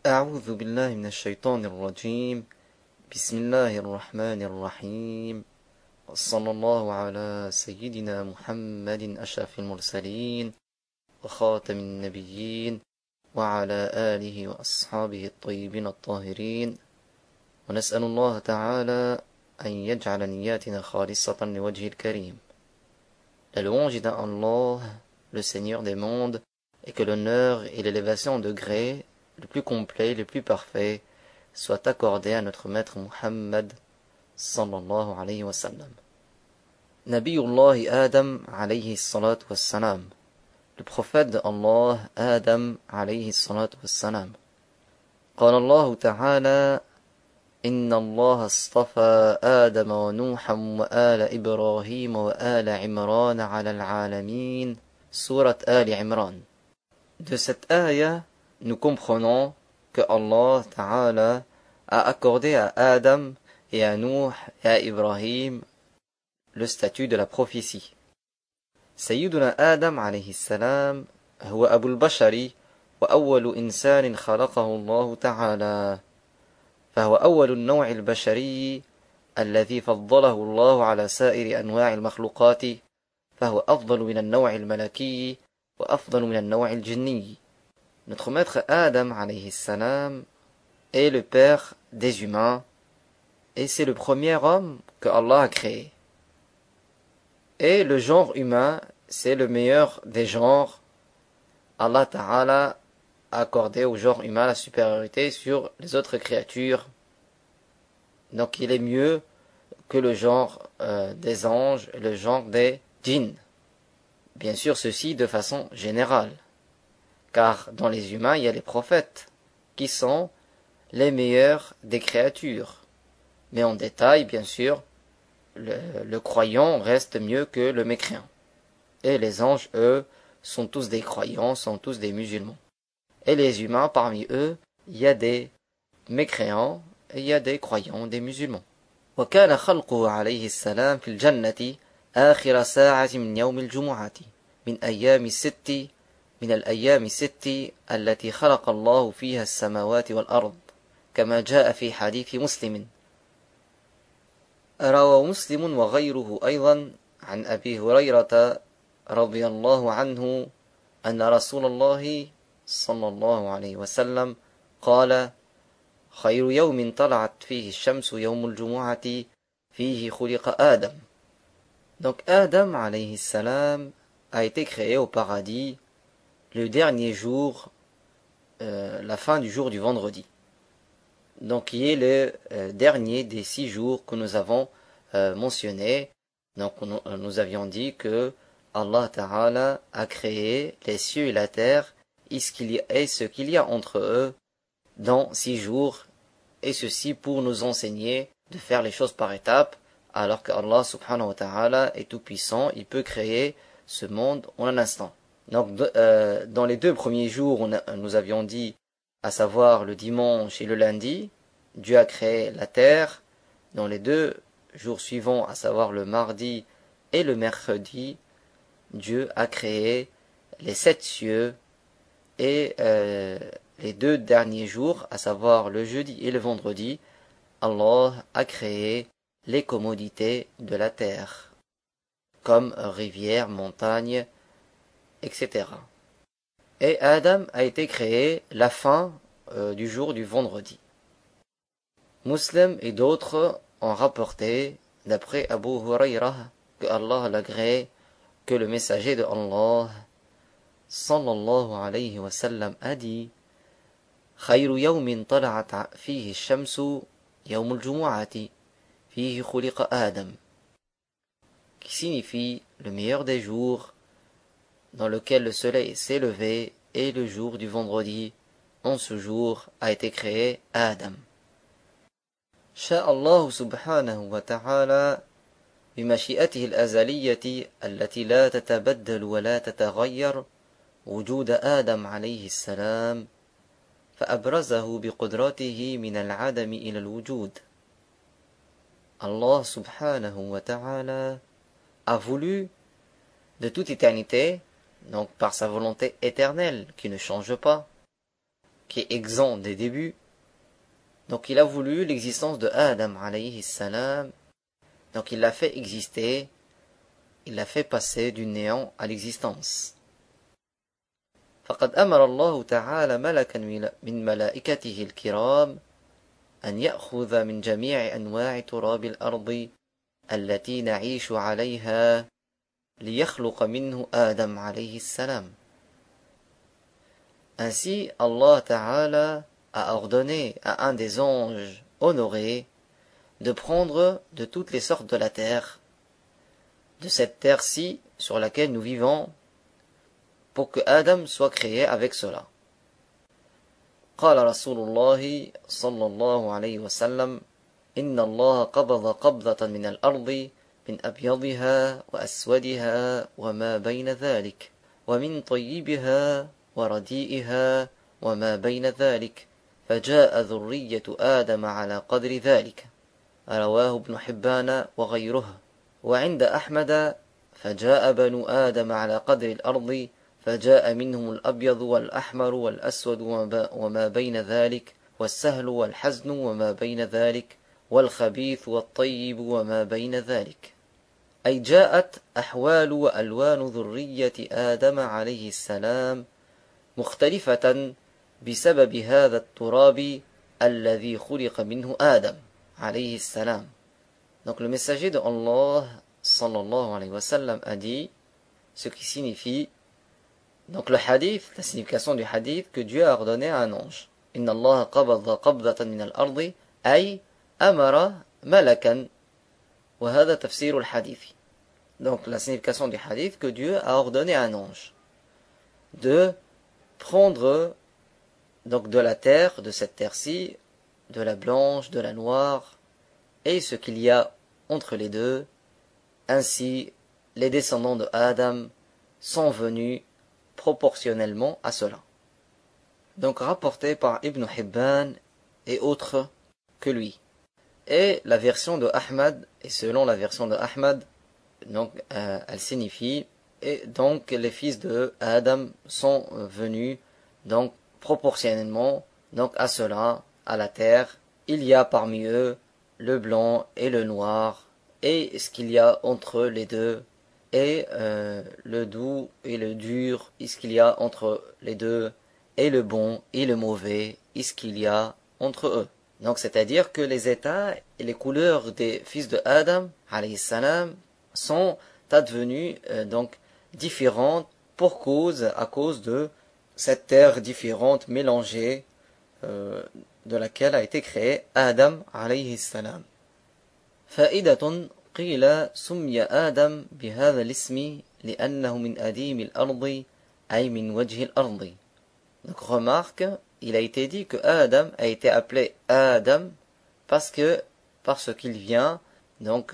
أعوذ بالله من الشيطان الرجيم. بسم الله الرحمن الرحيم. وصلى الله على سيدنا محمد أشرف المرسلين وخاتم النبيين وعلى آله وأصحابه الطيبين الطاهرين، ونسأل الله تعالى أن يجعل نياتنا خالصة لوجه الكريم. La louange est à Allah, le Seigneur des mondes, et que l'honneur et l'élévation de degré le plus complet, le plus parfait, soient accordés à notre maître Muhammad sallallahu alayhi wa sallam. Nabiyullah Adam alayhi salatu wa salam. Le prophète d'Allah, Adam alayhi salatu wa salam. قال الله تعالى: إن الله اصطفى آدم ونوحا وآل إبراهيم وآل عمران على العالمين. Surat Ali Imran. De cette ayah, nous comprenons que Allah Ta'ala a accordé à Adam et à Nuh et à Ibrahim le statut de la prophétie. Sayyiduna Adam alayhi salam هو أبو البشر وأول إنسان خلقه الله تعالى، فهو أول النوع البشري الذي فضله الله على سائر أنواع المخلوقات، فهو أفضل من النوع الملكي وأفضل من النوع الجني. Notre maître Adam alayhi salam est le père des humains et c'est le premier homme que Allah a créé. Et le genre humain, c'est le meilleur des genres. Allah Ta'ala a accordé au genre humain la supériorité sur les autres créatures. Donc il est mieux que le genre des anges et le genre des djinns. Bien sûr, ceci de façon générale. Car dans les humains, il y a les prophètes, qui sont les meilleurs des créatures. Mais en détail, bien sûr, le croyant reste mieux que le mécréant. Et les anges, eux, sont tous des croyants, sont tous des musulmans. Et les humains, parmi eux, il y a des mécréants et il y a des croyants, des musulmans. وكان خلقه عليه السلام في الجنة آخر ساعة من يوم الجمعة من أيام الست من الأيام الست التي خلق الله فيها السماوات والأرض، كما جاء في حديث مسلم. روى مسلم وغيره أيضا عن أبي هريرة رضي الله عنه أن رسول الله صلى الله عليه وسلم قال: خير يوم طلعت فيه الشمس يوم الجمعة فيه خلق آدم. Donc Adam alayhi salam a été créé au paradis le dernier jour, la fin du jour du vendredi. Donc qui est le dernier des 6 jours que nous avons mentionnés. Donc nous avions dit que Allah Ta'ala a créé les cieux et la terre et ce qu'il y a entre eux dans 6 jours, et ceci pour nous enseigner de faire les choses par étapes, alors que Allah Subhanahu wa Ta'ala est tout puissant, il peut créer ce monde en un instant. Donc dans les 2 premiers jours, nous avions dit, à savoir le dimanche et le lundi, Dieu a créé la terre. Dans les 2 jours suivants, à savoir le mardi et le mercredi, Dieu a créé les 7 cieux, et les 2 derniers jours, à savoir le jeudi et le vendredi, Allah a créé les commodités de la terre, comme rivières, montagnes, etc. Et Adam a été créé la fin du jour du vendredi. Muslim et d'autres ont rapporté, d'après Abu Hurairah, que Allah l'agrée, que le messager de Allah sallallahu alayhi wa sallam a dit: خير يوم طلعت فيه الشمس يوم الجمعة فيه خلق آدم, qui signifie le meilleur des jours dans lequel le soleil s'est levé est le jour du vendredi. En ce jour a été créé Adam. شاء الله سبحانه وتعالى بمشيئته الأزلية التي لا تتبدل ولا تتغير وجود آدم عليه السلام فأبرزه بقدرته من العدم إلى الوجود. Allah subhanahu wa ta'ala a voulu de toute éternité, donc par sa volonté éternelle qui ne change pas, qui est exempt des débuts. Donc il a voulu l'existence de Adam alayhi salam. Donc il l'a fait exister, il l'a fait passer du néant à l'existence. فقد أمر الله تعالى ملكا من ملائكته الكرام أن يأخذ من جميع أنواع تراب الأرض التي نعيش عليها ليخلق منه آدم عليه السلام. Ainsi, Allah Ta'ala a ordonné à un des anges honorés de prendre de toutes les sortes de la terre, de cette terre-ci sur laquelle nous vivons, pour que Adam soit créé avec cela. قال رسول الله صلى الله عليه وسلم إن الله قبض قبضة من الأرض من أبيضها وأسودها وما بين ذلك ومن طيبها ورديئها وما بين ذلك فجاء ذرية آدم على قدر ذلك رواه ابن حبان وغيره وعند أحمد فجاء بنو آدم على قدر الأرض فجاء منهم الأبيض والأحمر والأسود وما بين ذلك والسهل والحزن وما بين ذلك والخبيث والطيب وما بين ذلك أي جاءت أحوال وألوان ذرية آدم عليه السلام مختلفة بسبب هذا التراب الذي خلق منه آدم عليه السلام. Donc le messager de Allah sallallahu alayhi wa sallam a dit ce qui signifie donc le hadith, la signification du hadith que Dieu a ordonné à un ange. Inna Allah qabadha qabdatan min al-ardi ay amara malakan wa hadha tafsir al-hadith. Donc la signification du hadith que Dieu a ordonné à un ange de prendre donc de la terre, de cette terre-ci, de la blanche, de la noire, et ce qu'il y a entre les deux. Ainsi, les descendants de Adam sont venus proportionnellement à cela. Donc rapporté par Ibn Hibban et autres que lui. Et la version de Ahmad, et selon la version de Ahmad, donc elle signifie, et donc les fils de Adam sont venus donc proportionnellement donc à cela, à la terre. Il y a parmi eux le blanc et le noir, et ce qu'il y a entre les deux, et le doux et le dur, et ce qu'il y a entre les deux, et le bon et le mauvais, et ce qu'il y a entre eux. Donc c'est-à-dire que les états et les couleurs des fils de Adam, alayhi salam, sont advenus donc différentes à cause de cette terre différente mélangée de laquelle a été créé Adam alayhi salam. فائدة قيل سمي آدم بهذا الاسم لأنه من أديم الأرض أي من وجه الأرض. Donc remarque, il a été dit que Adam a été appelé Adam parce qu'il vient donc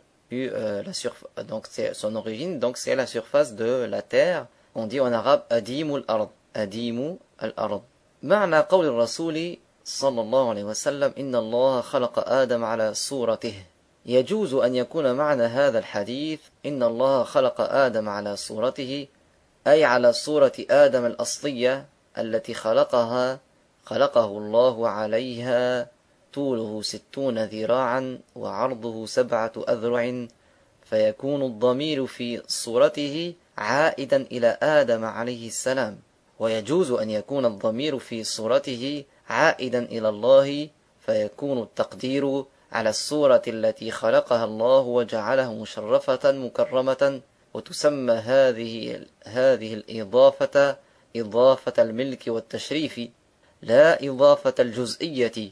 donc c'est son origine, donc c'est la surface de la terre. On dit en arabe أديم الأرض أديم الأرض. معنى قول الرسول صلى الله عليه وسلم إن الله خلق آدم على صورته. يجوز أن يكون معنى هذا الحديث إن الله خلق آدم على صورته أي على صورة آدم الأصلية التي خلقه الله عليها طوله 60 ذراعا وعرضه 7 أذرع فيكون الضمير في صورته عائدا إلى آدم عليه السلام ويجوز أن يكون الضمير في صورته عائدا إلى الله فيكون التقدير على الصورة التي خلقها الله وجعله مشرفة مكرمة وتسمى هذه الإضافة إضافة الملك والتشريف لا إضافة الجزئية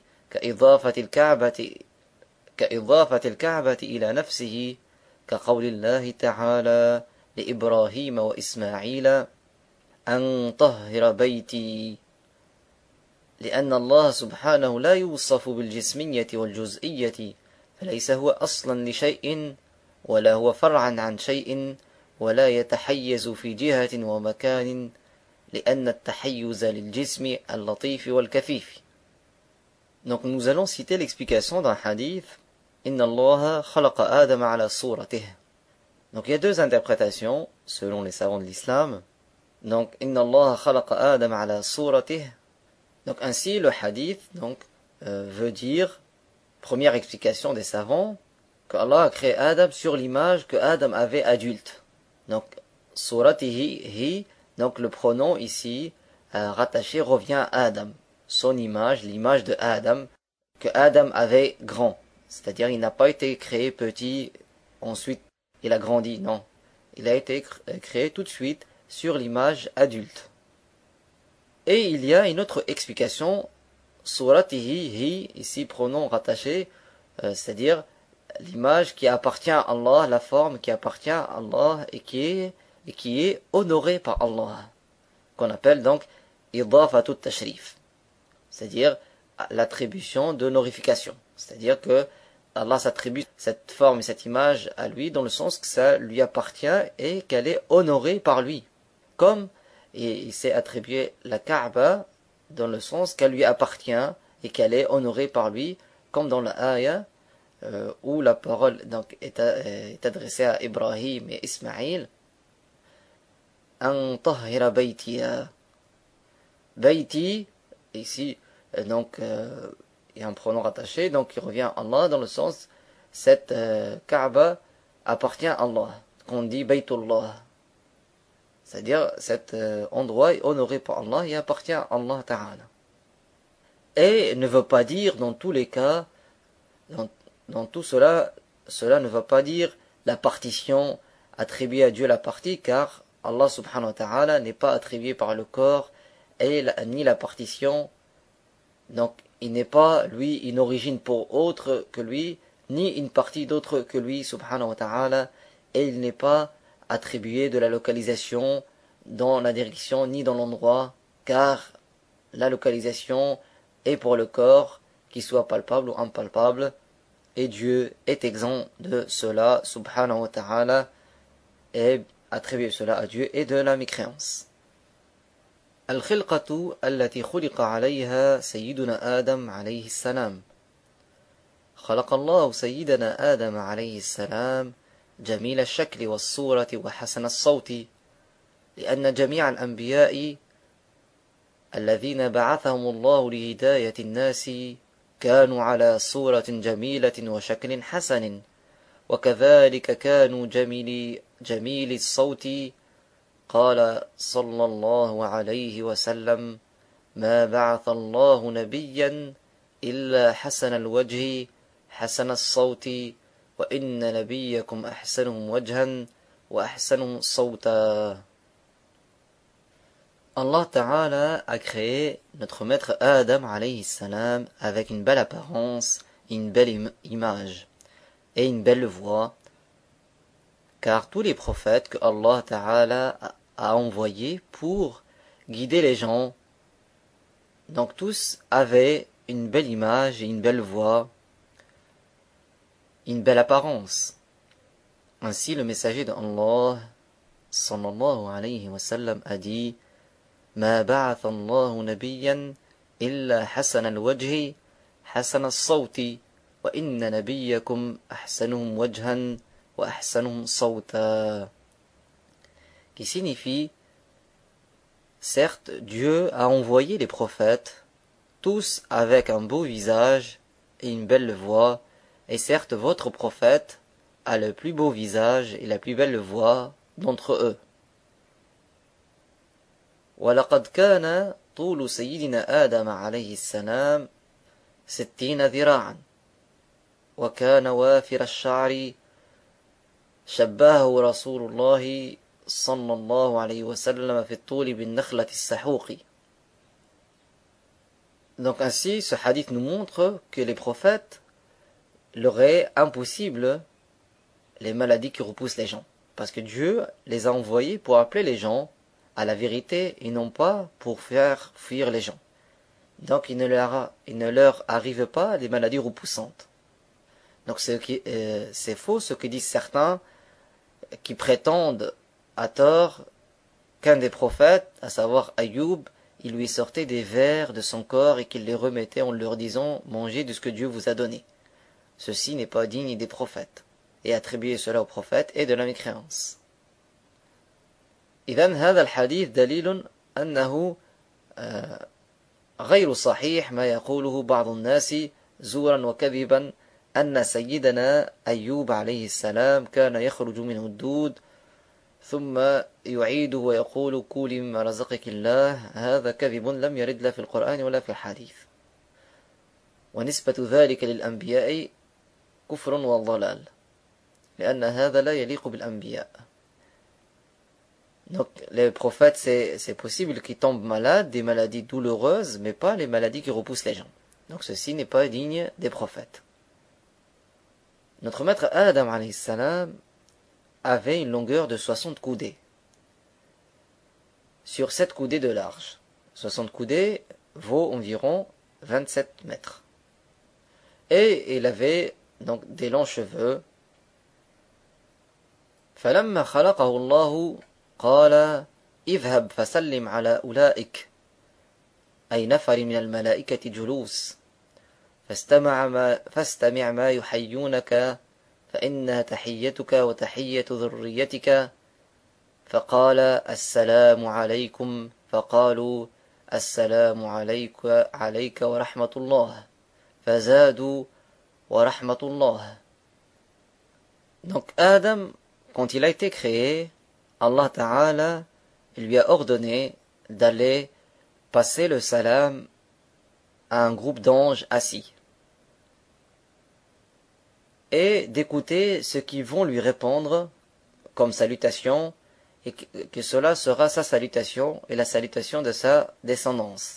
كإضافة الكعبة إلى نفسه كقول الله تعالى لإبراهيم وإسماعيل أن طهر بيتي لأن الله سبحانه لا يوصف بالجسمية والجزئية فليس هو أصلا لشيء ولا هو فرعا عن شيء ولا يتحيز في جهة ومكان لأن التحيز للجسم اللطيف والكثيف. Donc nous allons citer l'explication d'un hadith Inna Allah khalaqa Adam ala suratihi. Donc il y a deux interprétations selon les savants de l'islam. Donc Inna Allah khalaqa Adam ala suratihi. Donc ainsi, le hadith veut dire, première explication des savants, que Allah a créé Adam sur l'image que Adam avait adulte. Donc, suratihi, hi, donc le pronom ici, rattaché, revient à Adam. Son image, l'image de Adam, que Adam avait grand. C'est-à-dire, il n'a pas été créé petit, ensuite il a grandi, non. Il a été créé tout de suite sur l'image adulte. Et il y a une autre explication, suratihi, hi, ici pronom rattaché, c'est-à-dire l'image qui appartient à Allah, la forme qui appartient à Allah et qui est honorée par Allah, qu'on appelle donc idafatut tashrif, c'est-à-dire l'attribution d'honorification, c'est-à-dire que Allah s'attribue cette forme et cette image à lui dans le sens que ça lui appartient et qu'elle est honorée par lui, comme il s'est attribué la Kaaba dans le sens qu'elle lui appartient et qu'elle est honorée par lui, comme dans la ayah où la parole donc est adressée à Ibrahim et Ismaïl. An tahhira baytiya. Bayti, ici, il y a un pronom rattaché, donc il revient à Allah dans le sens, cette Kaaba appartient à Allah, qu'on dit Baytullah. C'est-à-dire, cet endroit est honoré par Allah et appartient à Allah Ta'ala. Et ne veut pas dire, dans tous les cas, dans tout cela, cela ne va pas dire la partition, attribuer à Dieu la partie, car Allah subhanahu wa ta'ala n'est pas attribué par le corps, et ni la partition, donc il n'est pas, lui, une origine pour autre que lui, ni une partie d'autre que lui, subhanahu wa ta'ala, et il n'est pas attribué de la localisation dans la direction, ni dans l'endroit, car la localisation est pour le corps, qu'il soit palpable ou impalpable, et Dieu est exempt de cela, subhanahu wa ta'ala, et attribuer cela à Dieu et de la mécréance. الخلقة التي خلق عليها سيدنا آدم عليه السلام. خلق الله سيدنا آدم عليه السلام جميل الشكل والصورة وحسن الصوت، لأن جميع الأنبياء الذين بعثهم الله لهداية الناس كانوا على صورة جميلة وشكل حسن، وكذلك كانوا جميل الصوت. قال صلى الله عليه وسلم: ما بعث الله نبيا إلا حسن الوجه حسن الصوت وإن نبيكم أحسنهم وجها وأحسنهم صوتا. Allah Ta'ala a créé notre maître Adam alayhi salam avec une belle apparence, une belle image et une belle voix, car tous les prophètes que Allah Ta'ala a envoyés pour guider les gens, donc tous avaient une belle image et une belle voix, une belle apparence. Ainsi le messager d'Allah sallallahu alayhi wa sallam a dit: ما بعث الله نبيا إلا حسن الوجه حسن الصوت وإن نبيكم أحسنهم وجها وأحسنهم صوتا. Qui signifie, certes, Dieu a envoyé les prophètes, tous avec un beau visage et une belle voix, et certes, votre prophète a le plus beau visage et la plus belle voix d'entre eux. ولقد كان طول سيدنا آدم عليه السلام 60 ذراعا وكان وافر الشعر شبهه رسول الله صلى الله عليه وسلم في الطول بالنخلة السحوق. Donc ainsi, ce hadith nous montre que les prophètes leur est impossible les maladies qui repoussent les gens, parce que Dieu les a envoyés pour appeler les gens à la vérité et non pas pour faire fuir les gens. Donc il ne leur arrive pas des maladies repoussantes. Donc c'est faux ce que disent certains qui prétendent à tort qu'un des prophètes, à savoir Ayoub, il lui sortait des vers de son corps et qu'il les remettait en leur disant: mangez de ce que Dieu vous a donné. Ceci n'est pas digne des prophètes, et attribuer cela aux prophètes est de la mécréance. إذن هذا الحديث دليل أنه غير صحيح ما يقوله بعض الناس زورا وكذبا أن سيدنا أيوب عليه السلام كان يخرج منه الدود ثم يعيده ويقول كولي مما رزقك الله. هذا كذب لم يرد لا في القرآن ولا في الحديث، ونسبة ذلك للأنبياء كفر وضلال، لأن هذا لا يليق بالأنبياء. Donc les prophètes, c'est possible qu'ils tombent malades, des maladies douloureuses, mais pas les maladies qui repoussent les gens. Donc ceci n'est pas digne des prophètes. Notre maître Adam alayhi salam avait une longueur de 60 coudées, sur 7 coudées de large. 60 coudées vaut environ 27 mètres. Et il avait donc des longs cheveux. فلما خلقه الله قال اذهب فسلم على أولئك أي نفر من الملائكة جلوس فاستمع ما يحيونك فإنها تحيتك وتحية ذريتك. فقال السلام عليكم فقالوا السلام عليك ورحمة الله فزادوا ورحمة الله. Donc Adam, quand il a été créé, Allah Ta'ala lui a ordonné d'aller passer le salam à un groupe d'anges assis et d'écouter ce qu'ils vont lui répondre comme salutation, et que cela sera sa salutation et la salutation de sa descendance.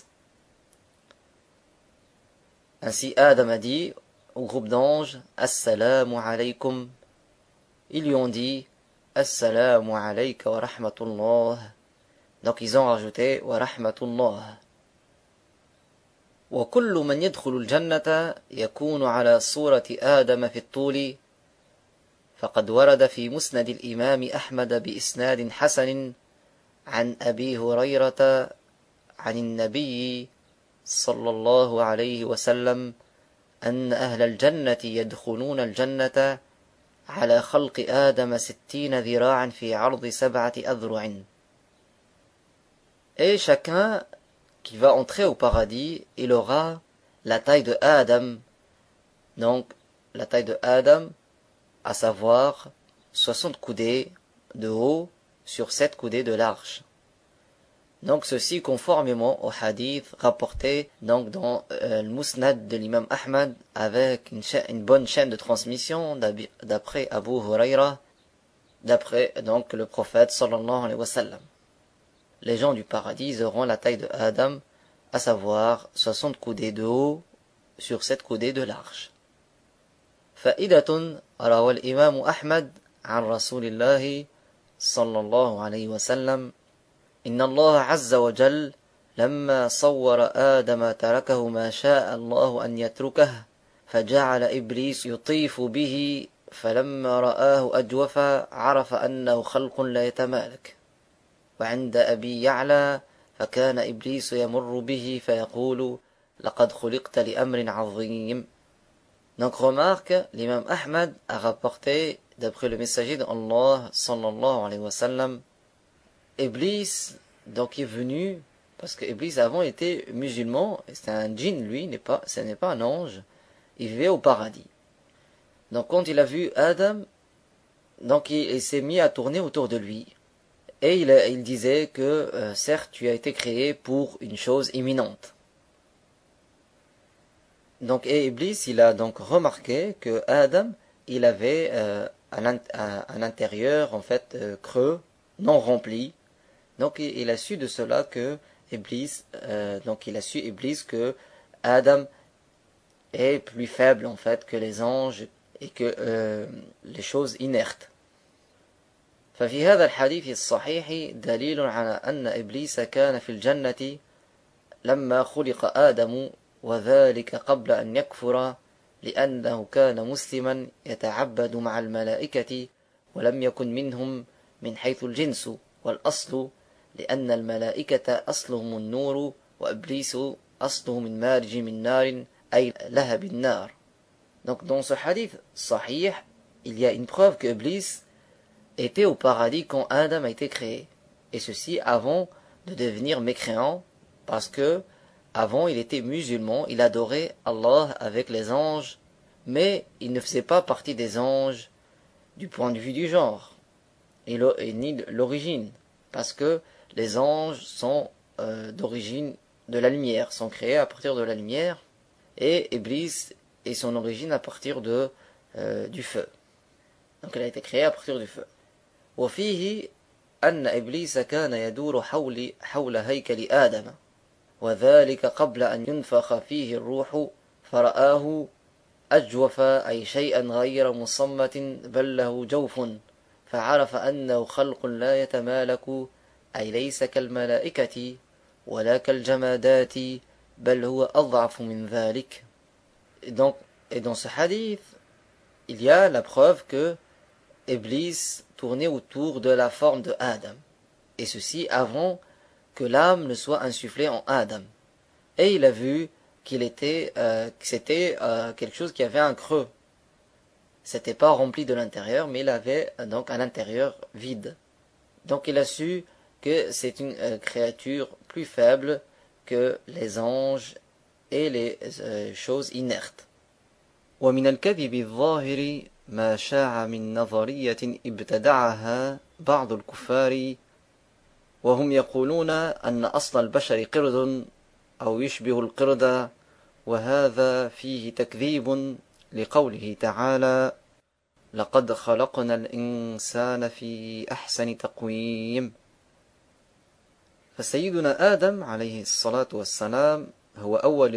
Ainsi Adam a dit au groupe d'anges Assalamu alaykum. Ils lui ont dit Assalamu alayka wa rahmatullah. Donc ils ont rajouté wa rahmatullah. وكل من يدخل الجنة يكون على صورة آدم في الطول، فقد ورد في مسند الإمام أحمد بإسناد حسن عن أبي هريرة عن النبي صلى الله عليه وسلم أن أهل الجنة يدخلون الجنة على خلق آدم 60 ذراعا في عرض 7 أذرع. Et chacun qui va entrer au paradis, il aura la taille de Adam, donc la taille de Adam, à savoir 60 coudées de haut sur 7 coudées de large. Donc ceci conformément au hadith rapporté donc dans le Musnad de l'imam Ahmad avec une bonne chaîne de transmission d'après Abu Huraira, d'après donc le prophète sallallahu alayhi wa sallam. Les gens du paradis auront la taille de Adam, à savoir 60 coudées de haut sur 7 coudées de large. فائدة روى الإمام أحمد عن رسول الله صلى الله عليه وسلم إن الله عز وجل لما صور آدم تركه ما شاء الله أن يتركه فجعل إبليس يطيف به فلما رآه أجوف عرف أنه خلق لا يتمالك. وعند أبي يعلى فكان إبليس يمر به فيقول لقد خلقت لأمر عظيم. Donc remarque, l'imam Ahmad a rapporté, d'après le messager d'Allah sallallahu alayhi wa sallam, Iblis donc est venu, parce que Iblis avant était musulman, c'était un djinn lui, ce n'est pas un ange, il vivait au paradis. Donc quand il a vu Adam, donc il s'est mis à tourner autour de lui, et il disait que certes tu as été créé pour une chose imminente. Donc et Iblis il a donc remarqué que Adam il avait un intérieur en fait creux, non rempli. Donc il a su de cela que Iblis, que Adam est plus faible en fait que les anges et que les choses inertes. ففي هذا الحديث الصحيح دليل على أن إبليس كان في الجنة لما خلق آدم وذلك قبل أن يكفر لأنه كان مسلما يتعبد مع الملائكة ولم يكن منهم من حيث الجنس والأصل لأن الملائكة أصلهم النور وإبليس أصله من مارج من نار أي لهب النار. Donc dans ce hadith sahih, il y a une preuve que Iblis était au paradis quand Adam a été créé. Et ceci avant de devenir mécréant, parce que avant il était musulman, il adorait Allah avec les anges, mais il ne faisait pas partie des anges du point de vue du genre, et ni de l'origine, parce que les anges sont d'origine de la lumière, sont créés à partir de la lumière, et Iblis est son origine à partir du feu. Donc il a été créé à partir du feu. وفيه أن إبليس كان يدور حول هيكل آدم وذلك قبل أن ينفخ فيه الروح فرآه أجوف أي شيئا غير مصمت بل له جوف فعرف أنه خلق لا يتمالك أي ليس كالملائكة ولا كالجمادات بل هو أضعف من ذلك. Et dans ce hadith, il y a la preuve que Iblis tournait autour de la forme de Adam, et ceci avant que l'âme ne soit insufflée en Adam. Et il a vu que c'était quelque chose qui avait un creux. C'était pas rempli de l'intérieur, mais il avait donc un intérieur vide. Donc il a su que c'est une créature plus faible que les anges et les choses inertes. ومن الكذب الظاهر ما شاع من نظرية ابتدعها بعض الكفار وهم يقولون أن أصل البشر قرد أو يشبه القرد وهذا فيه تكذيب لقوله تعالى لقد خلقنا الإنسان في أحسن تقويم. فسيدنا آدم عليه الصلاة والسلام هو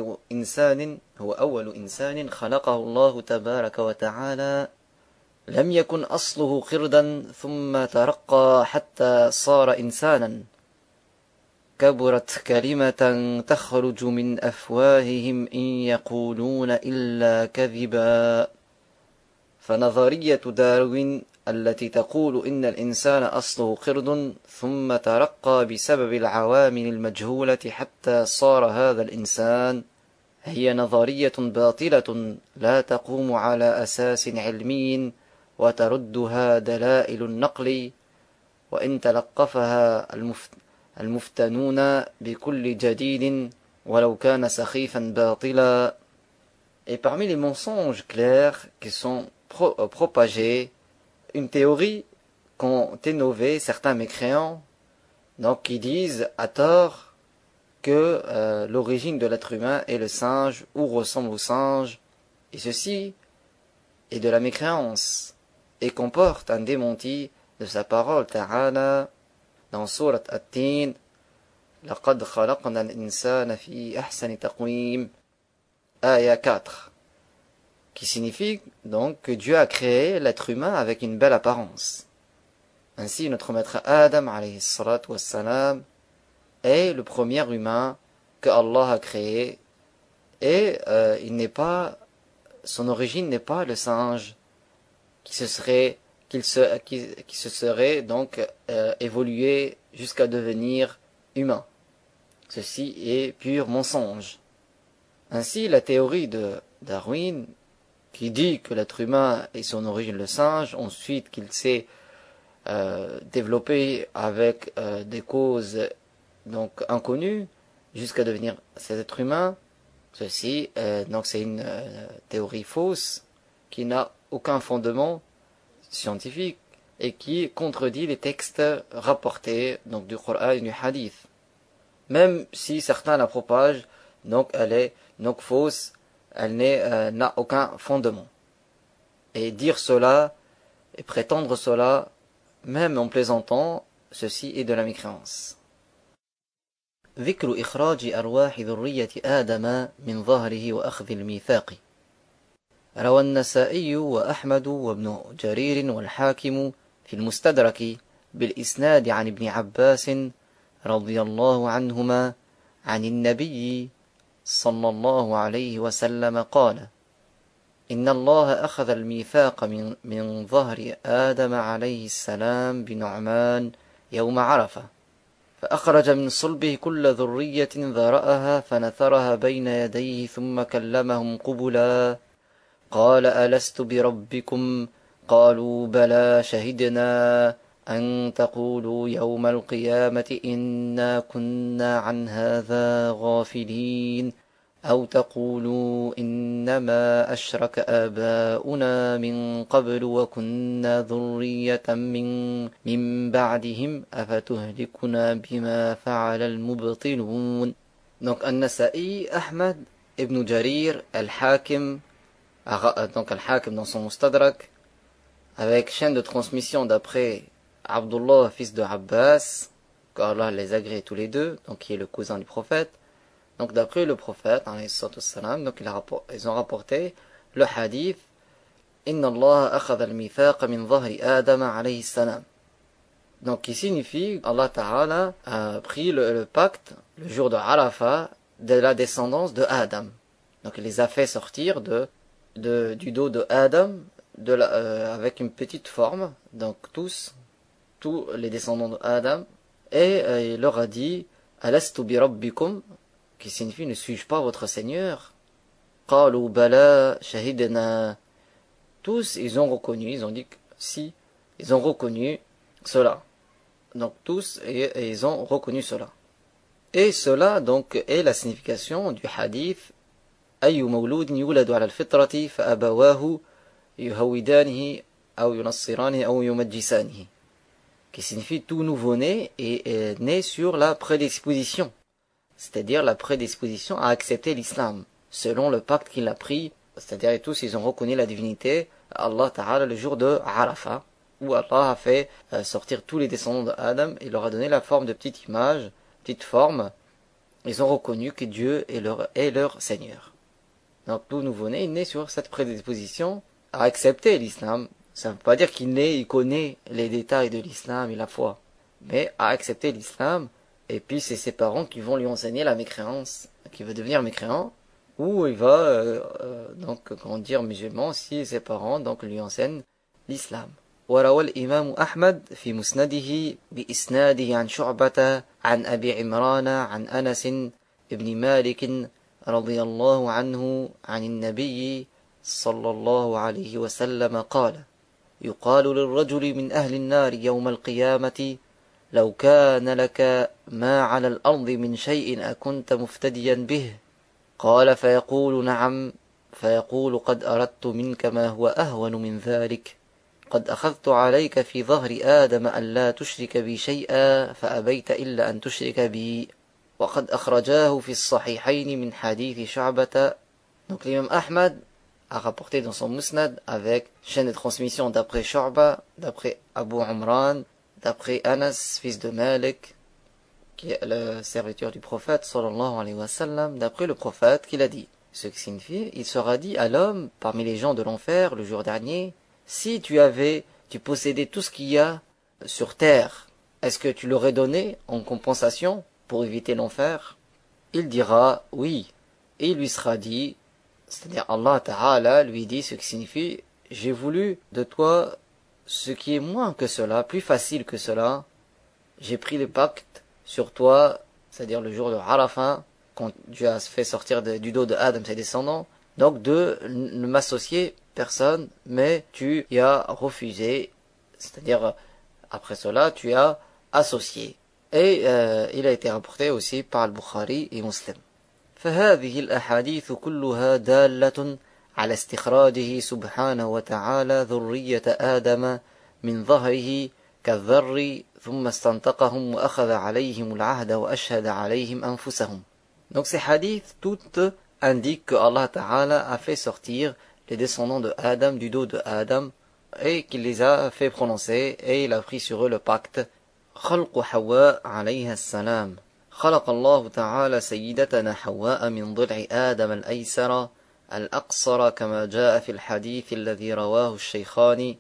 أول إنسان خلقه الله تبارك وتعالى لم يكن أصله قردا ثم ترقى حتى صار إنسانا كبرت كلمة تخرج من أفواههم إن يقولون إلا كذبا. فنظرية داروين التي تقول إن الإنسان أصله قرد ثم ترقى بسبب العوامل المجهولة حتى صار هذا الإنسان هي نظرية باطلة لا تقوم على أساس علمي وتردها دلائل النقل وإن تلقفها المفتنون بكل جديد ولو كان سخيفا باطلا. Et parmi les mensonges clairs qui sont propagés, une théorie qu'ont innové certains mécréants, donc qui disent à tort que l'origine de l'être humain est le singe ou ressemble au singe, et ceci est de la mécréance et comporte un démenti de sa parole Ta'ala dans sourate At-Tin لقد خلقنا الإنسان في أحسن تقويم Aya 4, qui signifie donc que Dieu a créé l'être humain avec une belle apparence. Ainsi, notre maître Adam alayhi salatu wassalam est le premier humain que Allah a créé, et son origine n'est pas le singe qui se serait donc évolué jusqu'à devenir humain. Ceci est pur mensonge. Ainsi, la théorie de Darwin, qui dit que l'être humain est son origine le singe, ensuite qu'il s'est développé avec des causes donc inconnues jusqu'à devenir cet être humain, ceci donc c'est une théorie fausse qui n'a aucun fondement scientifique et qui contredit les textes rapportés donc du Coran et du Hadith. Même si certains la propagent, donc elle est donc fausse, elle n'a aucun fondement. Et dire cela et prétendre cela, même en plaisantant, ceci est de la mécréance. ذكر إخراج أرواح ذرية آدم من ظهره وأخذ الميثاق. روى النسائي وأحمد وابن جرير والحاكم في المستدرك بالإسناد عن ابن عباس رضي الله عنهما عن النبي صلى الله عليه وسلم قال إن الله أخذ الميثاق من ظهر آدم عليه السلام بنعمان يوم عرفة فأخرج من صلبه كل ذرية ذرأها فنثرها بين يديه ثم كلمهم قبلا قال ألست بربكم قالوا بلى شهدنا أن تقولوا يوم القيامة إنا كنا عن هذا غافلين أو تقولوا إنما أشرك آباؤنا من قبل وكنا ذرية من بعدهم أفتهلكنا بما فعل المبطلون. Donc An-Nasa'i, Ahmad, Ibn Jarir, Al-Hakim, donc Al-Hakim dans son Mustadrak, avec chaîne de transmission d'après Abdullah, fils de Abbas, qu'Allah les agrée tous les deux, donc qui est le cousin du prophète. Donc d'après le prophète, donc ils ont rapporté le hadith Inna Allah akhadha al-mithaqa min dhahri Adam alayhi salam. Donc qui signifie Allah Ta'ala a pris le pacte le jour de Arafat de la descendance de Adam. Donc il les a fait sortir du dos de Adam avec une petite forme, donc tous les descendants de Adam, et il leur a dit Alastu bi rabbikum, qui signifie ne suis-je pas votre Seigneur? Qalu bala shahidna. Tous ils ont reconnu, ils ont dit que si, ils ont reconnu cela. Donc tous et ils ont reconnu cela. Et cela donc est la signification du hadith Ayyu mawludin yuladu ala al-fitrati fa abawahu yuhawidanihi aw yunassiranihi aw yumajjisanihi, qui signifie tout nouveau-né est né sur la prédisposition, c'est-à-dire la prédisposition à accepter l'islam, selon le pacte qu'il a pris, c'est-à-dire et tous ils ont reconnu la divinité Allah Ta'ala le jour de Arafat, où Allah a fait sortir tous les descendants de Adam et leur a donné la forme de petite image, petite forme. Ils ont reconnu que Dieu est leur Seigneur. Donc tout nouveau-né est né sur cette prédisposition à accepter l'islam. Ça ne veut pas dire il connaît les détails de l'islam et la foi, mais à accepter l'islam. Et puis c'est ses parents qui vont lui enseigner la mécréance, qui va devenir mécréant, ou il va donc grandir musulman si ses parents donc lui enseignent l'islam. وروى الإمام أحمد في مسنده بإسناده عن شعبة عن أبي عمران عن أنس بن مالك رضي الله عنه عن النبي صلى الله عليه وسلم قال يقال للرجل من أهل النار يوم القيامة لو كان لك ما على الأرض من شيء أكنت مفتديا به قال فيقول نعم فيقول قد أردت منك ما هو أهون من ذلك قد أخذت عليك في ظهر آدم أن لا تشرك بي شيئا فأبيت إلا أن تشرك بي وقد أخرجاه في الصحيحين من حديث شعبة. Donc l'imam Ahmad a rapporté dans son Musnad avec chaîne de transmission d'après Shu'ba, d'après Abu Umran, d'après Anas, fils de Malik, qui est le serviteur du prophète sallallahu alayhi wa sallam, d'après le prophète qu'il a dit. Ce qui signifie, il sera dit à l'homme parmi les gens de l'enfer le jour dernier, si tu possédais tout ce qu'il y a sur terre, est-ce que tu l'aurais donné en compensation pour éviter l'enfer? Il dira oui. Et il lui sera dit, c'est-à-dire Allah Ta'ala lui dit ce qui signifie, j'ai voulu de toi ce qui est moins que cela, plus facile que cela. J'ai pris le pacte sur toi, c'est-à-dire le jour de Arafat, quand Dieu a fait sortir du dos de Adam ses descendants, donc de ne m'associer personne, mais tu y as refusé, c'est-à-dire après cela tu as associé. Et il a été rapporté aussi par Al-Bukhari et Muslim. فهذه الأحاديث كلها دالة على استخراجه سبحانه وتعالى ذرية آدم من ظهره كالذر ثم استنطقهم وأخذ عليهم العهد وأشهد عليهم أنفسهم. Donc ces hadiths toutes indiquent que Allah Ta'ala a fait sortir les descendants de Adam du dos de Adam et qu'il les a fait prononcer et il a pris sur eux le pacte. خلق حواء عليها السلام. خلق الله تعالى سيدتنا حواء من ضلع آدم الأيسر الأقصر كما جاء في الحديث الذي رواه الشيخان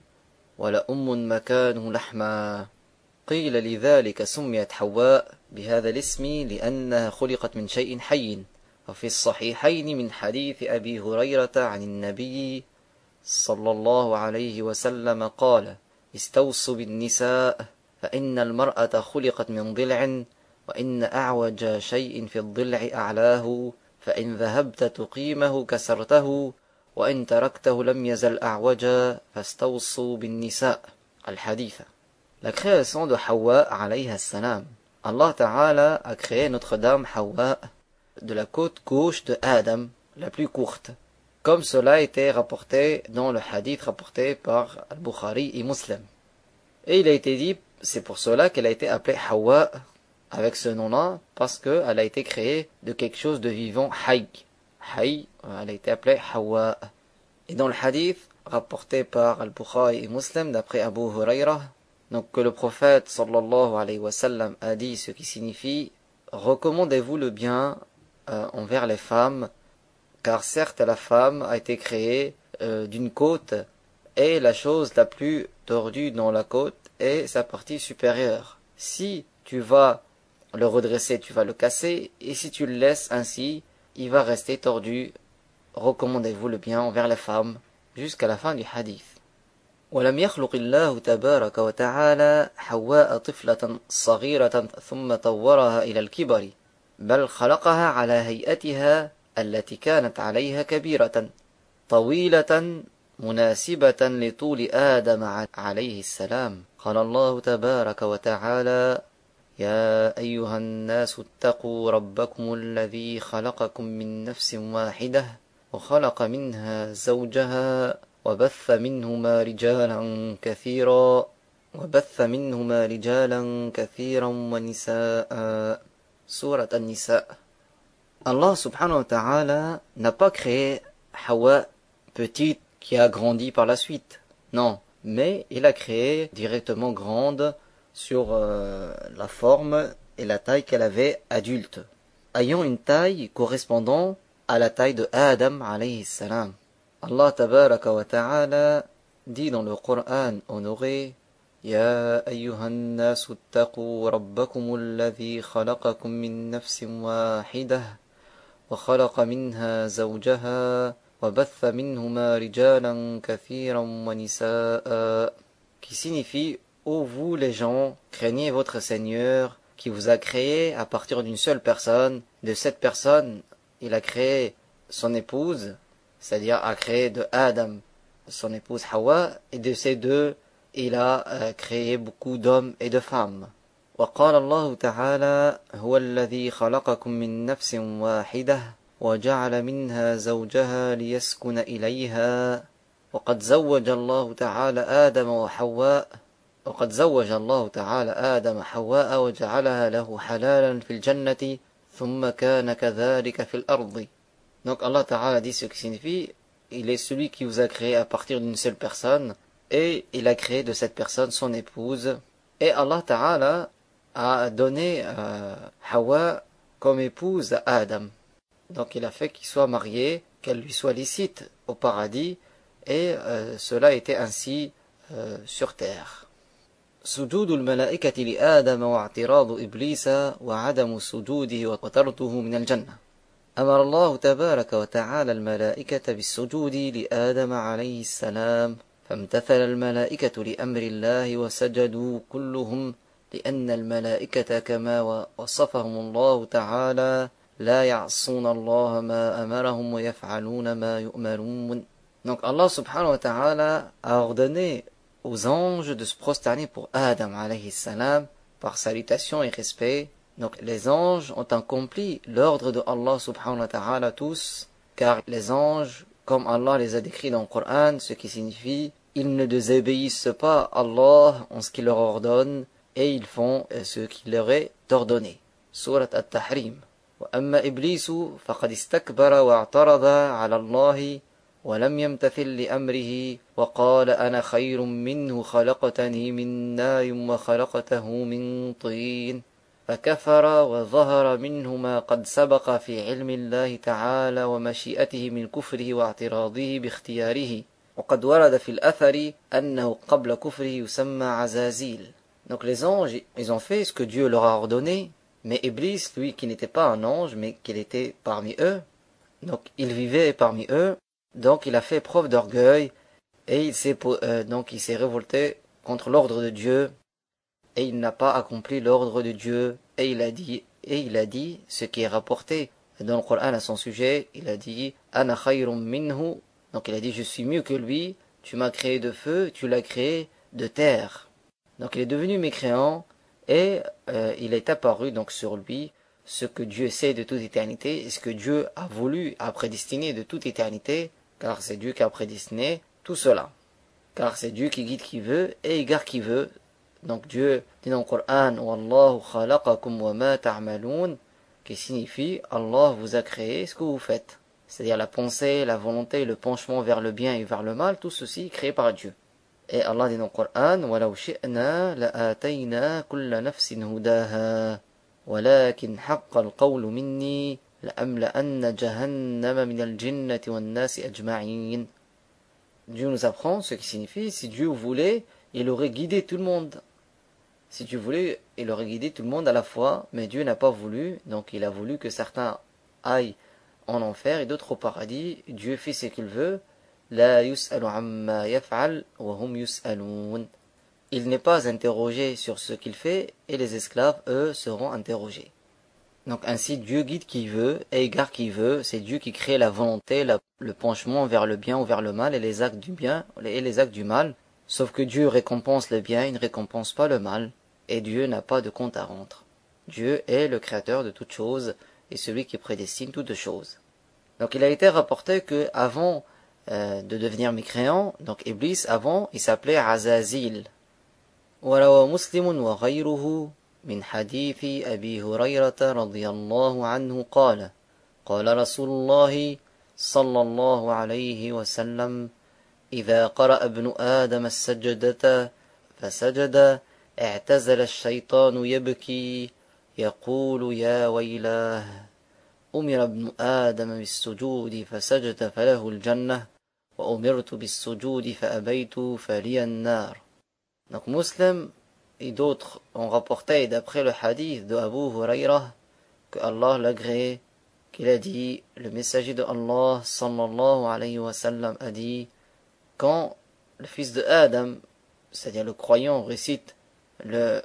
ولأم مكانه لحما. قيل لذلك سميت حواء بهذا الاسم لأنها خلقت من شيء حي. وفي الصحيحين من حديث أبي هريرة عن النبي صلى الله عليه وسلم قال استوصوا بالنساء فإن المرأة خلقت من ضلع وإن أعوج شيء في الضلع أعلاه فإن ذهبت تقيمه كسرته وإن تركته لم يزل أعوجا فاستوصوا بالنساء. الحديث. La création de Hawa alayha salam. Allah Ta'ala a créé notre dame Hawa de la côte gauche de Adam, la plus courte. Comme cela a été rapporté dans le hadith rapporté par Al-Bukhari et Muslim. Et il a été dit, c'est pour cela qu'elle a été appelée Hawa avec ce nom-là, parce qu'elle a été créée de quelque chose de vivant, Hayy. Hayy, elle a été appelée Hawa. Et dans le hadith rapporté par Al-Bukhari et Muslim d'après Abu Huraira, donc que le prophète sallallahu alayhi wa sallam a dit, ce qui signifie recommandez-vous le bien envers les femmes, car certes la femme a été créée d'une côte et la chose la plus tordue dans la côte est sa partie supérieure. Si tu vas le redresser, tu vas le casser, et si tu le laisses ainsi, il va rester tordu. Recommandez-vous le bien envers les femmes jusqu'à la fin du hadith. ولم يخلق الله تبارك وتعالى حواء طفلة صغيرة ثم طورها إلى الكبر بل خلقها على هيئتها التي كانت عليها كبيرة طويلة مناسبة لطول آدم عليه السلام. قال الله تبارك وتعالى يا أيها الناس اتقوا ربكم الذي خلقكم من نفس واحدة وخلق منها زوجها وبث منهما رجالا كثيرا ونساء. Surat An-Nisa. Allah subhanahu wa ta'ala n'a pas créé Hawa petite qui a grandi par la suite. Non, mais il a créé directement grande sur la forme et la taille qu'elle avait adulte, ayant une taille correspondant à la taille de Adam alayhi salam. Allah tabaraka wa ta'ala dit dans le Coran honoré يا أيها الناس اتقوا ربكم الذي خلقكم من نفس واحدة وخلق منها زوجها وبث منهما رجالا كثيرا ونساء, qui signifie ô vous les gens, craignez votre Seigneur qui vous a créé à partir d'une seule personne. De cette personne, il a créé son épouse, c'est-à-dire a créé de Adam son épouse Hawa, et de ces deux il a créé beaucoup d'hommes et de femmes. وقال الله تعالى هو الذي خلقكم من نفس واحدة وجعل منها زوجها ليسكن إليها وقد زوج الله تعالى آدم حواء وجعلها له حلالا في الجنة ثم كان كذلك في الأرض. Donc Allah Ta'ala dit ce qui signifie il est celui qui vous a créé à partir d'une seule personne et il a créé de cette personne son épouse. Et Allah Ta'ala a donné Hawa comme épouse à Adam. Donc il a fait qu'il soit marié, qu'elle lui soit licite au paradis, et cela était ainsi sur terre. سجود الملائكة لآدم واعتراض إبليس وعدم سجوده وطرده من الجنة. أمر الله تبارك وتعالى الملائكة بالسجود لآدم عليه السلام فامتثل الملائكة لأمر الله وسجدوا كلهم لأن الملائكة كما وصفهم الله تعالى لا يعصون الله ما أمرهم ويفعلون ما يؤمرون. Donc Allah subhanahu wa ta'ala a ordonné aux anges de se prosterner pour Adam alayhi salam par salutation et respect. Donc les anges ont accompli l'ordre de Allah subhanahu wa ta'ala tous, car les anges, comme Allah les a décrits dans le Coran, ce qui signifie ils ne désobéissent pas à Allah en ce qu'il leur ordonne et ils font ce qu'il leur est ordonné. Surat At-Tahrim. وأما إبليس فقد استكبر واعترض على الله ولم يمتثل لأمره وقال أنا خير منه خلقتني من نار وخلقته من طين فكفر وظهر منه ما قد سبق في علم الله تعالى ومشيئته من كفره واعتراضه باختياره وقد ورد في الأثر أنه قبل كفره يسمى عزازيل. Donc les anges, ils ont fait ce que Dieu leur a ordonné, mais Iblis, lui qui n'était pas un ange, mais qu'il était parmi eux, donc il vivait parmi eux, donc il a fait preuve d'orgueil, et il s'est révolté contre l'ordre de Dieu, et il n'a pas accompli l'ordre de Dieu, et il a dit ce qui est rapporté dans le Coran à son sujet, il a dit « Ana khayrun minhu », donc il a dit « Je suis mieux que lui, tu m'as créé de feu, tu l'as créé de terre ». Donc il est devenu mécréant et il est apparu donc sur lui ce que Dieu sait de toute éternité et ce que Dieu a voulu, a prédestiné de toute éternité, car c'est Dieu qui a prédestiné tout cela. Car c'est Dieu qui guide qui veut et égare qui veut. Donc Dieu dit dans le Coran Wallahu khalaqakum wa ma ta'malun, qui signifie Allah vous a créé ce que vous faites. C'est-à-dire la pensée, la volonté, le penchement vers le bien et vers le mal, tout ceci est créé par Dieu. Et Allah dit dans le Coran وَلَوْ شِئْنَا لَآتَيْنَا كُلَّ نَفْسٍ هُدَاهَا وَلَكِنْ حَقَّ الْقَوْلُ مِنِّي لَأَمْلَأَنَّ جَهَنَّمَ مِنَ الْجِنَّةِ وَالنَّاسِ أَجْمَعِينَ. Dieu nous apprend ce qui signifie, si Dieu voulait, il aurait guidé tout le monde. Si Dieu voulait, il aurait guidé tout le monde à la fois, mais Dieu n'a pas voulu, donc il a voulu que certains aillent en enfer et d'autres au paradis. Dieu fait ce qu'il veut. La yus'alu amma yaf'al wa hum yus'alun. Il n'est pas interrogé sur ce qu'il fait et les esclaves, eux, seront interrogés. Donc ainsi Dieu guide qui veut et égare qui veut, c'est Dieu qui crée la volonté, le penchement vers le bien ou vers le mal et les actes du bien et les actes du mal. Sauf que Dieu récompense le bien, il ne récompense pas le mal, et Dieu n'a pas de compte à rendre. Dieu est le créateur de toutes choses et celui qui prédestine toutes choses. Donc il a été rapporté que avant de devenir mécréant, donc Iblis avant, il s'appelait Azazil. وروى مسلم وغيره من حديث أبي هريرة رضي الله عنه قال قال رسول الله صلى الله عليه وسلم إذا قرأ ابن آدم السجدة فسجد اعتزل الشيطان يبكي يقول يا ويلاه أمر ابن آدم بالسجود فسجد فله الجنة وأمرت بالسجود فأبيت فلي النار. Donc Muslim et d'autres ont rapporté d'après le hadith de Abu Huraira que Allah l'agréé, qu'il a dit, le messager de Allah sallallahu alayhi wa sallam a dit, quand le fils de Adam, c'est-à-dire le croyant, récite le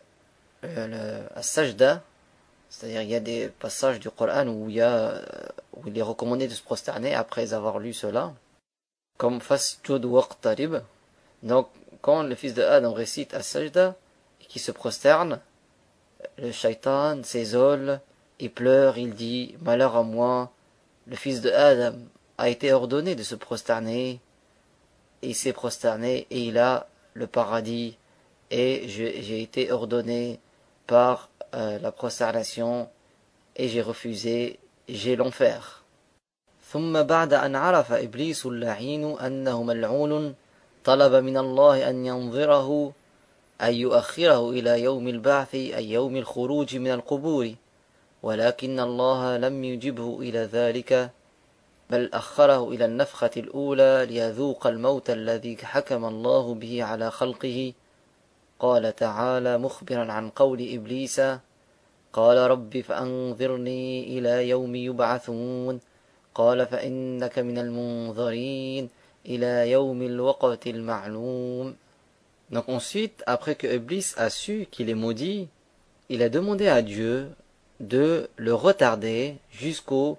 sajda, c'est-à-dire il y a des passages du Coran où il est recommandé de se prosterner après avoir lu cela, comme fasjud waqtarib. Donc quand le fils de Adam récite as-sajda et qu'il se prosterne, le shaitan s'isole, il pleure, il dit malheur à moi, le fils de Adam a été ordonné de se prosterner, et il s'est prosterné et il a le paradis, et j'ai été ordonné par la prosternation et j'ai refusé, j'ai l'enfer. ثم بعد أن عرف إبليس اللعين أنه ملعون طلب من الله أن ينظره أن يؤخره إلى يوم البعث أي يوم الخروج من القبور ولكن الله لم يجبه إلى ذلك بل أخره إلى النفخة الأولى ليذوق الموت الذي حكم الله به على خلقه. قال تعالى مخبرا عن قول إبليس قال رب فأنظرني إلى يوم يبعثون قال فإنك من المنظرين إلى يوم الوقت المعلوم. Donc ensuite, après que Iblis a su qu'il est maudit, il a demandé à Dieu de le retarder jusqu'au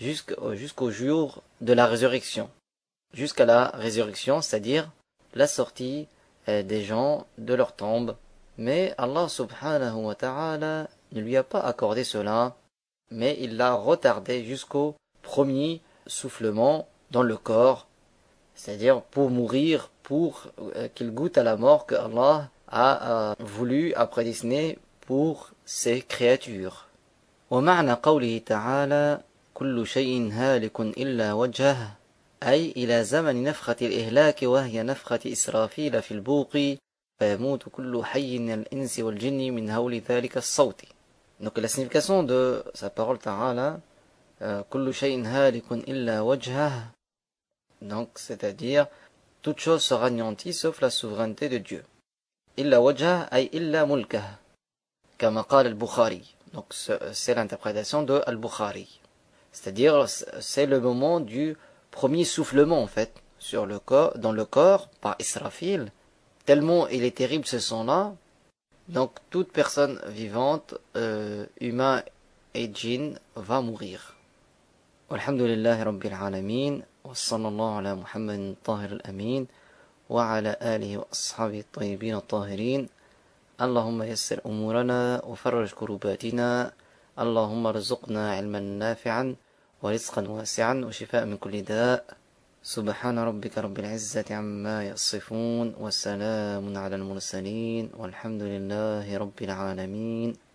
jour de la résurrection. Jusqu'à la résurrection, c'est-à-dire la sortie des gens de leur tombe. Mais Allah subhanahu wa ta'ala ne lui a pas accordé cela, mais il l'a retardé jusqu'au premier soufflement dans le corps, c'est-à-dire pour mourir, pour qu'il goûte à la mort que Allah a voulu, a prédestiné pour ses créatures. ومعنى قوله تعالى كل شيء هالك إلا وجهه أي إلى زمن نفخة الإهلاك وهي نفخة إسرافيل في البوق فيموت كل حي من الإنس والجن من هول ذلك الصوت. Donc la signification de sa parole Ta'ala كل شيء هالك إلا وجهه, donc c'est-à-dire toute chose sera anéantie sauf la souveraineté de Dieu. إلا وجهه أي إلا ملكه كما قال البخاري. Donc c'est l'interprétation de Al-Bukhari. C'est-à-dire c'est le moment du premier soufflement en fait sur le corps, dans le corps par Israfil. Tellement il est terrible ce son-là. Donc toute personne vivante, humain et djinn va mourir. Walhamdulillahi Rabbil Alamin. Wa sallallahu ala Muhammadin Tahir al-Amin. Wa ala alihi wa ashabihi at-tayyibin at-tahirin. اللهم يسر أمورنا وفرج كروباتنا. اللهم ارزقنا علما نافعا ورزقا واسعا وشفاء من كل داء. سبحان ربك رب العزة عما يصفون، وسلام على المرسلين، والحمد لله رب العالمين.